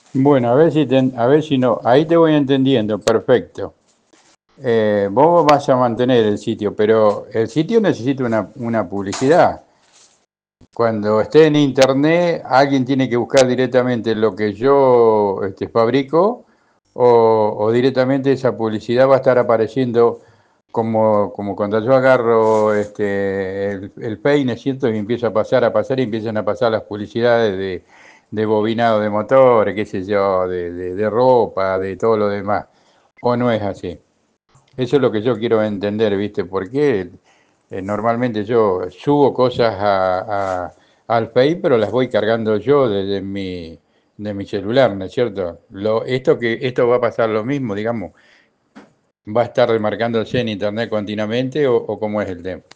Bueno, a ver si no, ahí te voy entendiendo, perfecto. Vos vas a mantener el sitio, pero el sitio necesita una publicidad. Cuando esté en internet, alguien tiene que buscar directamente lo que yo fabrico o directamente esa publicidad va a estar apareciendo como cuando yo agarro el peine, ¿cierto? Y empieza a pasar y empiezan a pasar las publicidades de bobinado de motores, qué sé yo, de ropa, de todo lo demás. ¿O no es así? Eso es lo que yo quiero entender, ¿viste? Porque normalmente yo subo cosas al Face, pero las voy cargando yo de mi celular, ¿no es cierto? Esto va a pasar lo mismo, digamos, va a estar remarcándose en internet continuamente o cómo es el tema.